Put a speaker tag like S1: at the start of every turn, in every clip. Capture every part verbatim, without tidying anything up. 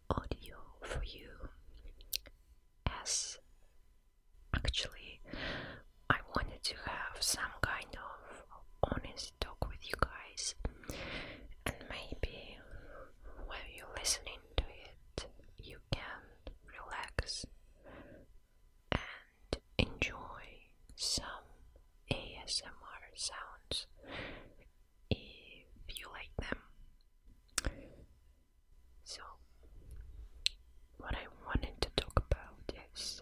S1: audio for you, as actually I wanted to have some kind of honest talk with you guys, and maybe while you're listening to it you can relax and enjoy some A S M R sounds if you like them. So, what I wanted to talk about is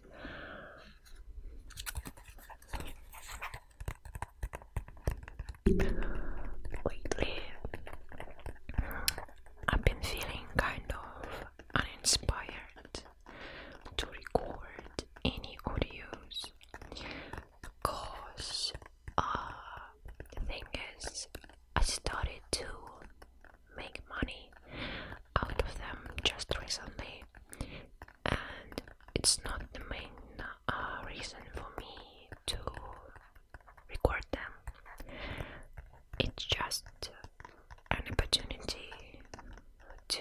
S1: lately I've been feeling kind of uninspired to record any audios because uh, the thing is, I started to make money out of them just recently, and it's not the main uh, reason for me to record them. It's just an opportunity to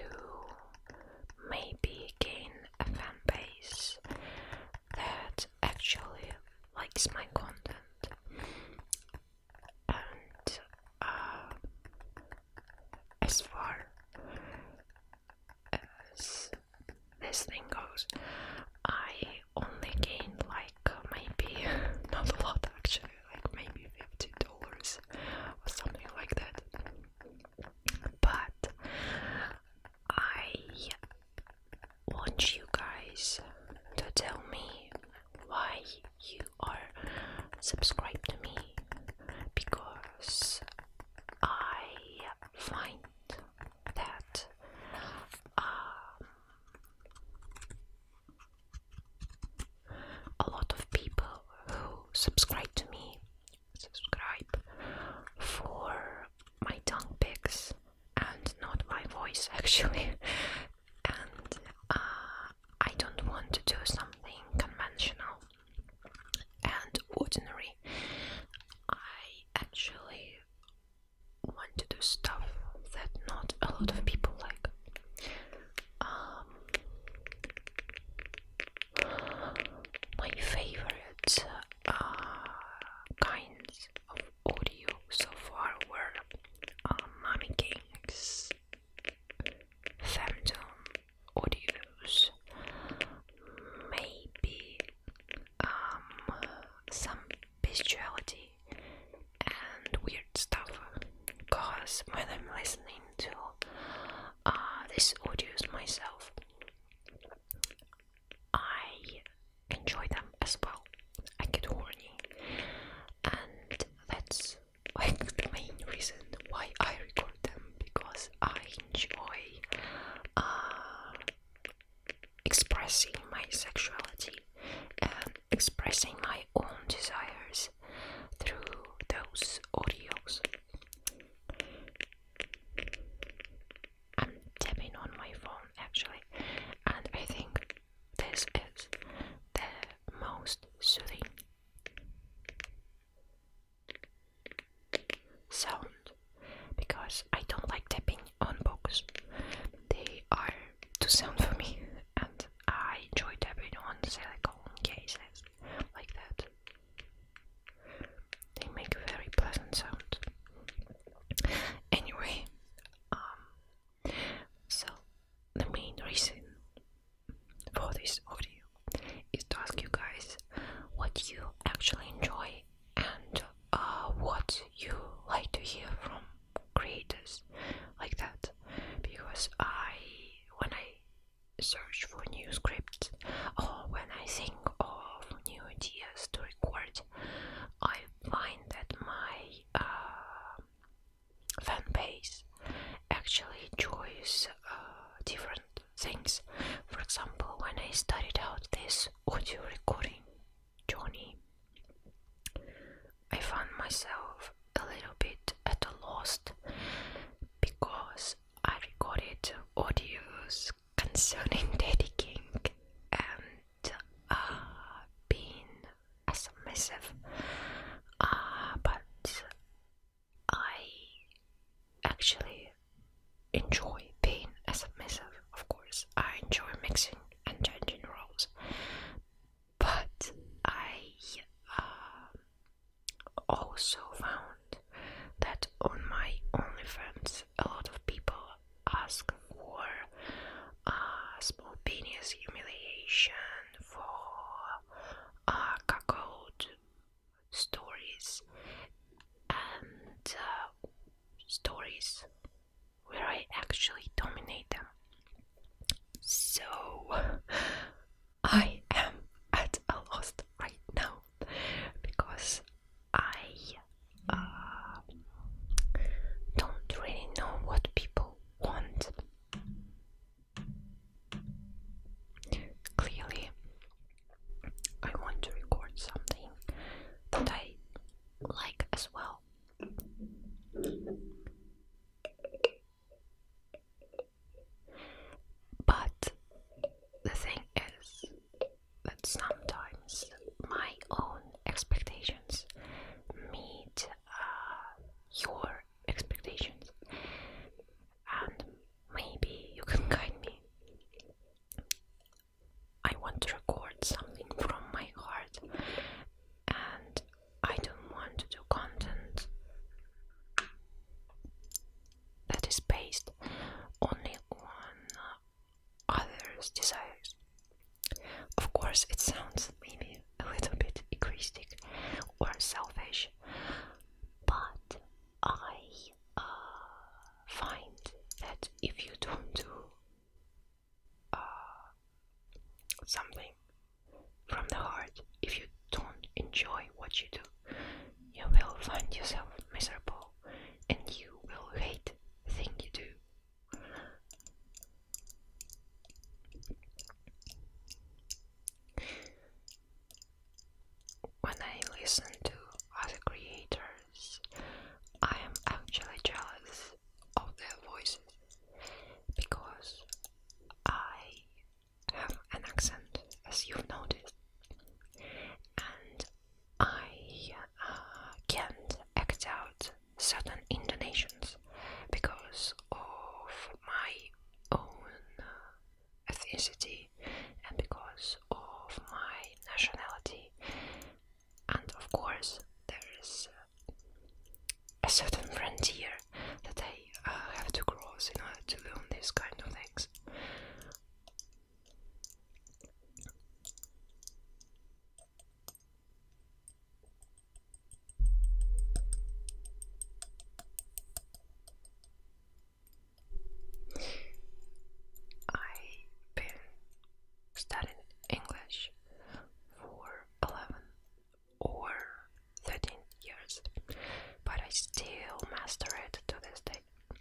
S1: maybe gain a fan base that actually likes my content. And uh, as far as this thing goes, I only gained like maybe not a lot actually, like maybe fifty dollars or something like that. But I want you guys to tell me why you are subscribed to me, because I find that um, a lot of people who subscribe to me subscribe for my tongue pics and not my voice actually. And uh, I don't want to do something conventional and ordinary. I actually want to do stuff that not a lot of people like. Um, my favorite uh, kinds of audio so far were uh, Mommy Kings, Phantom audios, maybe um, some bestiality and weird stuff, because when I'm listening to uh, these audios myself, I enjoy them as well. I get horny, and that's like the main reason why I record them, because I enjoy uh, expressing my sexuality and expressing my own desires through those audios. I'm tapping on my phone actually, and I think this is the most soothing sound, because I don't like tapping on books. They are too sound for me, and I enjoy tapping on silicone cases like that. They make a very pleasant sound. Anyway, um, so the main reason for this audio is to ask you guys what you actually enjoy and uh, what you like to hear from creators like that, because I, when I search for new scripts or when I think of new ideas to record, I find that my uh, fan base actually enjoys uh, different things. For example, when I started out this audio recording journey, I found myself a little bit at a loss, because I recorded audios concerning dating and uh, being a submissive, uh, but I actually enjoy being a submissive. Of course, I enjoy sex humiliation, for uh, cuckold stories, and uh, stories where I actually dominate them. So I am at a loss right now because I uh, don't really know what people want. Clearly, I want to record something that I like as well. But the thing is that sometimes my own expectations meet uh, your expectations, and maybe you can guide me. I want to record something from my heart, and I don't want to do content that is based only on others' desires. Of course, it sounds maybe a little bit egoistic or selfish, but I uh, find that if you don't do uh, something from the heart, if you don't enjoy what you do, you will find yourself miserable and you will hate the thing you do. When I listen to other creators, I am actually jealous of their voices because I have an accent, as you've noticed, and I uh, can't act out certain intonations because of my own uh, ethnicity and because of my nationality. And of course, there is uh, a certain frontier that I uh, have to cross in order to learn these kind of things. I've been studying English for eleven or thirteen years, but I still master it to this day.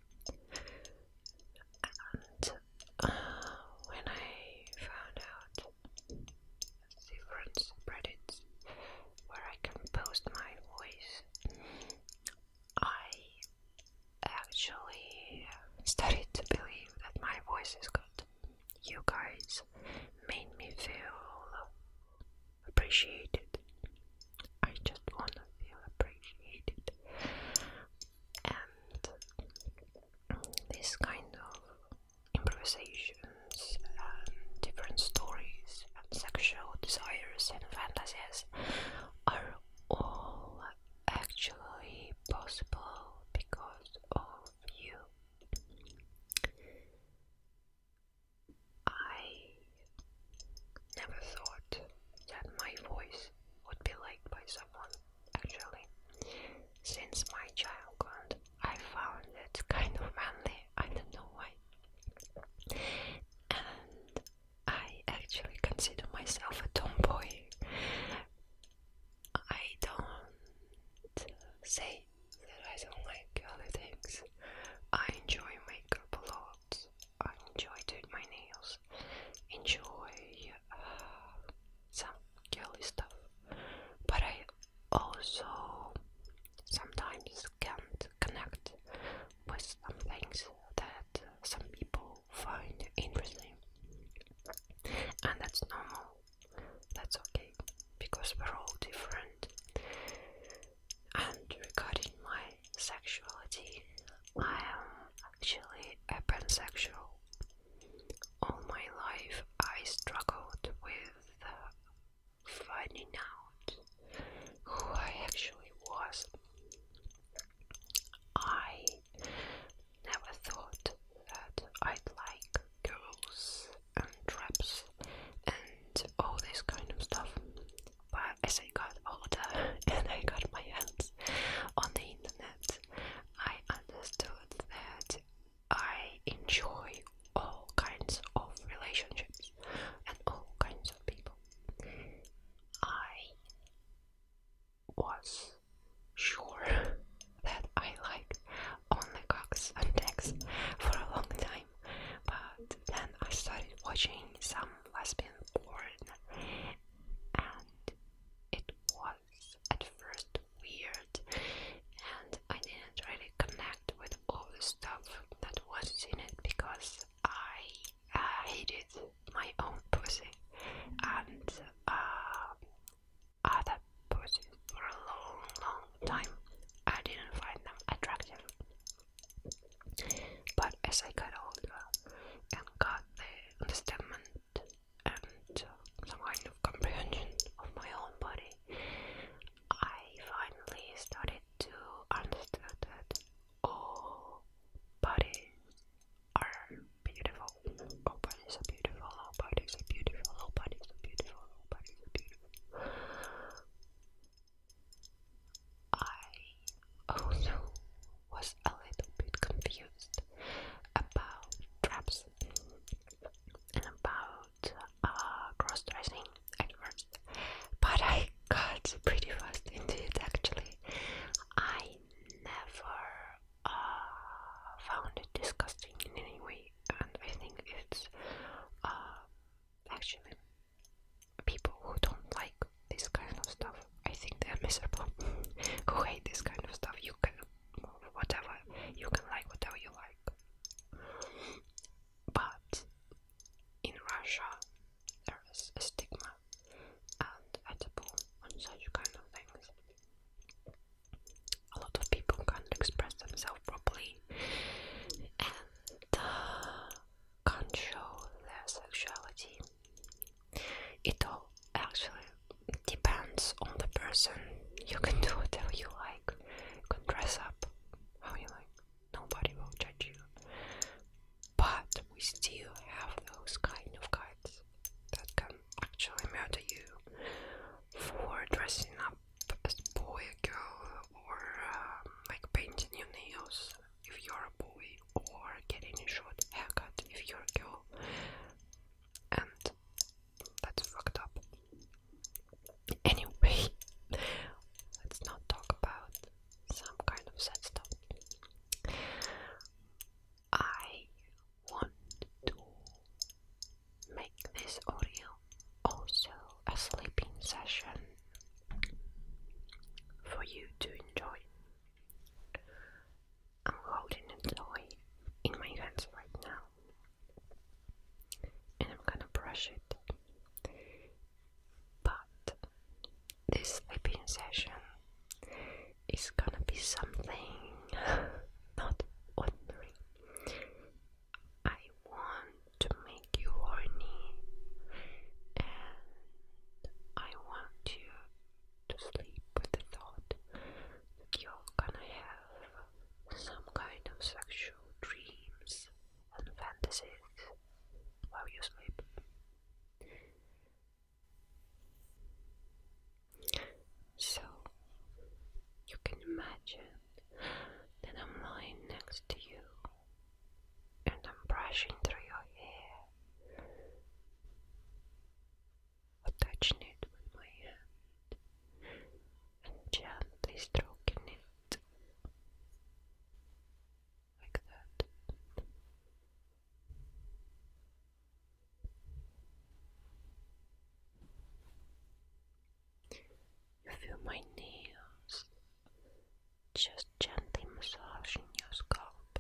S1: And uh, when I found out different subreddits where I can post my voice, I actually started to believe that my voice is good. You guys made me feel appreciated. I just want to feel appreciated. And this kind of improvisations and different stories and sexual desires and fantasies are all actually possible because of you. I never thought that my voice would be liked by someone. Actually, since my childhood, I found it kind of manly. I don't know why. And I actually consider myself a tomboy. I don't say that I don't like girly things. I enjoy makeup a lot. I enjoy doing my nails. Enjoy uh, some girly stuff. But I also sometimes can't connect with some things that some people find interesting. And that's normal. That's okay, because we're all different. And regarding my sexuality, I am actually a pansexual. All my life I struggled with uh, finding out who I actually watching some lesbian porn, and it was at first weird, and I didn't really connect with all the stuff that was in it because I uh, hated my own pussy, and uh, other pussies for a long, long time. I didn't find them attractive. But as I got older and got the understanding and uh, some kind of comprehension of my own body, I finally started to understand that all bodies are beautiful. All bodies are beautiful. All bodies are beautiful. All bodies are beautiful. All bodies are beautiful. I also was a little bit confused about traps and about uh, cross-dressing at first, but I got pretty fast into it actually. I never uh, found it disgusting in any way, and I think it's uh, actually people who don't like this kind of stuff, I think they're miserable. Who hate this kind of stuff, you can whatever, you can like whatever you like. But in Russia, there is a stigma and a taboo on such kind of things. A lot of people can't express themselves properly and uh, can't show their sexuality. It all actually depends on the person. You can do whatever you like. You can dress up how you like. Nobody will judge you. But we still have those kind of guys that can actually murder you for dressing up as a boy, a girl, or uh, like painting your nails if you're a boy, or getting a short haircut if you're a girl. And that's fucked up. Anyway, let's not talk about some kind of sad stuff. I want to make this audio also a sleeping session for you to enjoy. I'm holding a toy in my hands right now, and I'm gonna brush it. But this sleeping session is gonna be something not ordinary. I want to make you horny, and I want you to sleep with the thought that you're gonna have some kind of sexual dreams and fantasies while you sleep. So you can imagine that I'm lying next to you and I'm brushing through your hair, or touching it with my hand and gently stroking it like that. You feel my nails just gently massaging your scalp.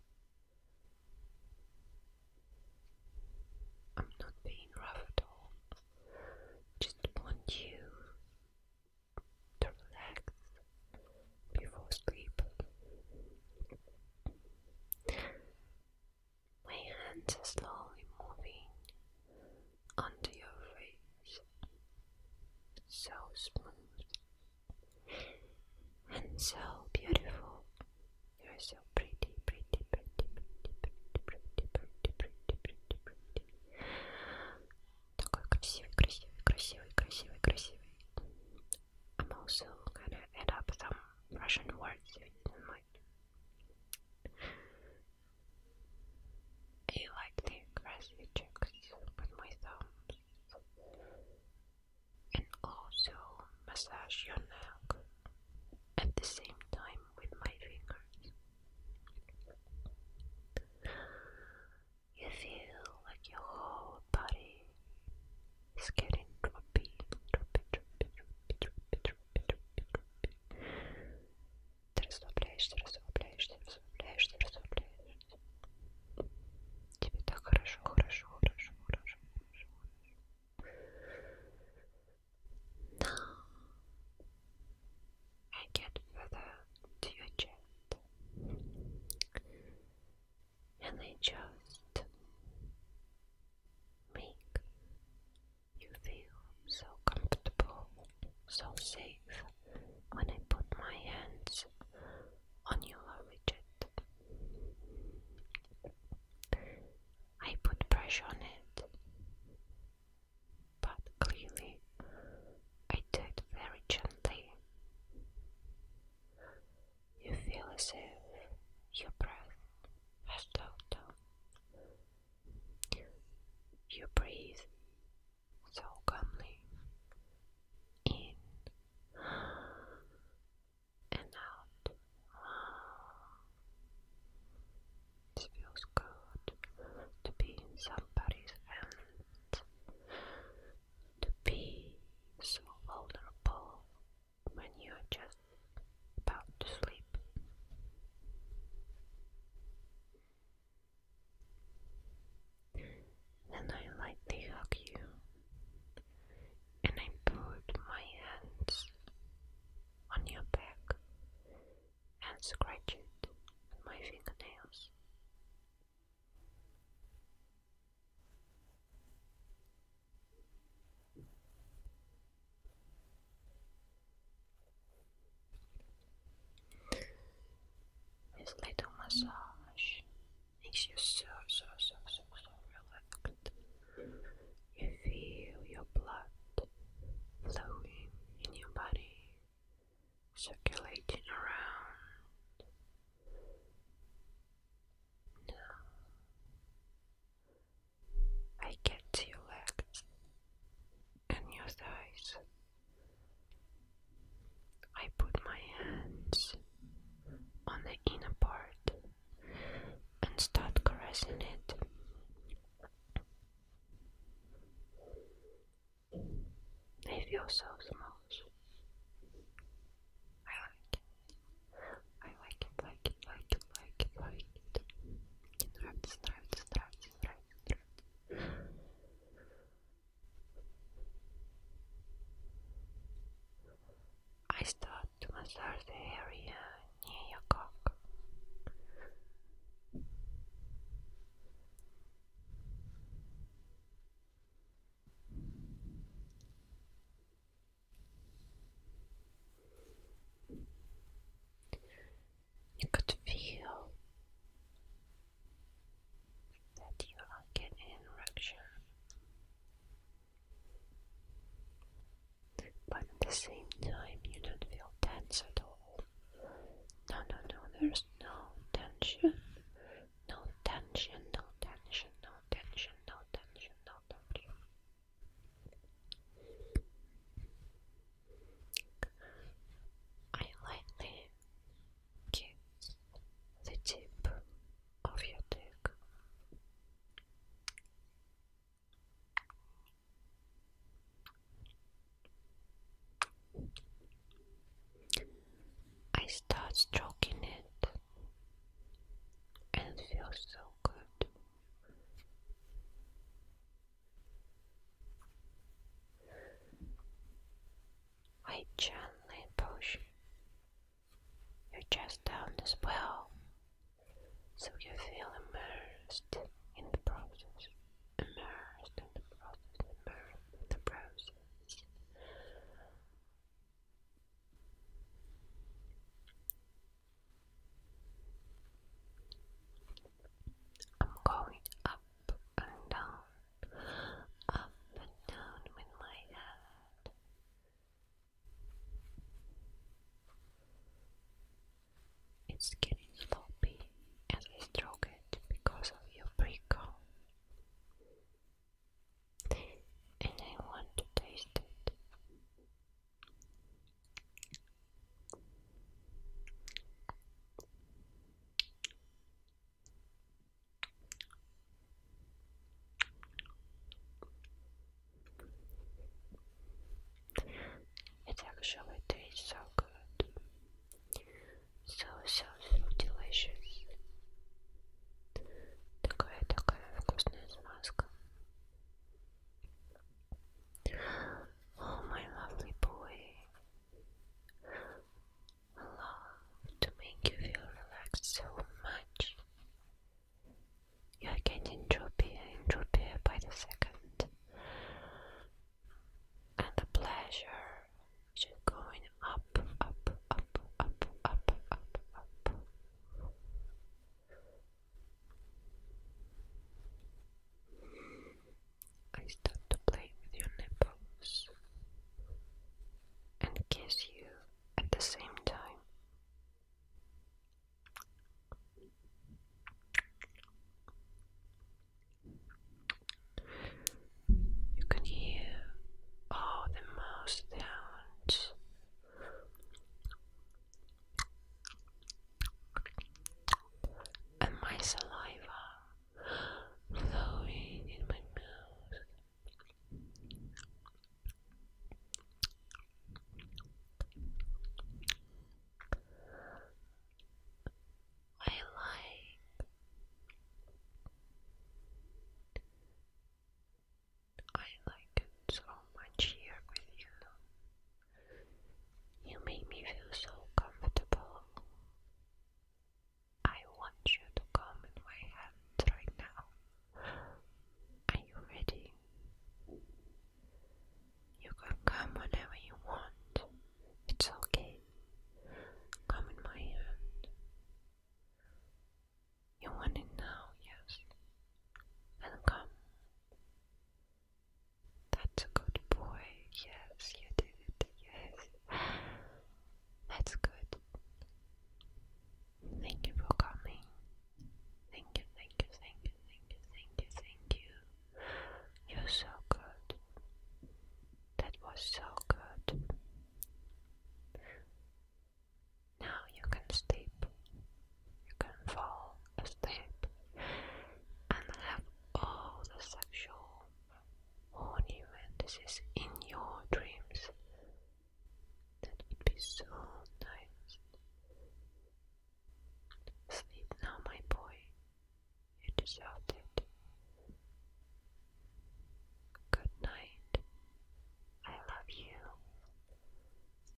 S1: I'm not being rough at all. Just want you to relax before sleep. My hands are slowly moving onto your face, so smooth and so beautiful. You're so pretty, pretty, pretty, pretty, pretty, pretty, pretty, pretty, pretty, pretty. Такой красивый, красивый, красивый, красивый, красивый. I'm also gonna add up some Russian words if you don't mind. I like the aggressive checks with my thumbs, and also massage your neck at the same time with my fingers. You feel like your whole You breathe so calmly in and out. It feels good to be in somebody's hands, to be so vulnerable when you're just about to sleep. Then I lightly hug you, and I put my hands on your back and scratch it with my fingernails. This little massage makes you so, so, so, so, so relaxed. You feel your blood flowing in your body, circulating around. Now I get to your legs and your thighs. I put my hands on the inner part and start caressing it. They feel so smooth. I like it. I like it, like it, like it, like it, like it. It wraps, wraps, wraps, wraps, wraps. I start to massage the area near your cock. You could feel that you are getting an erection, but at the same time you don't feel tense at all. No, no, no, there's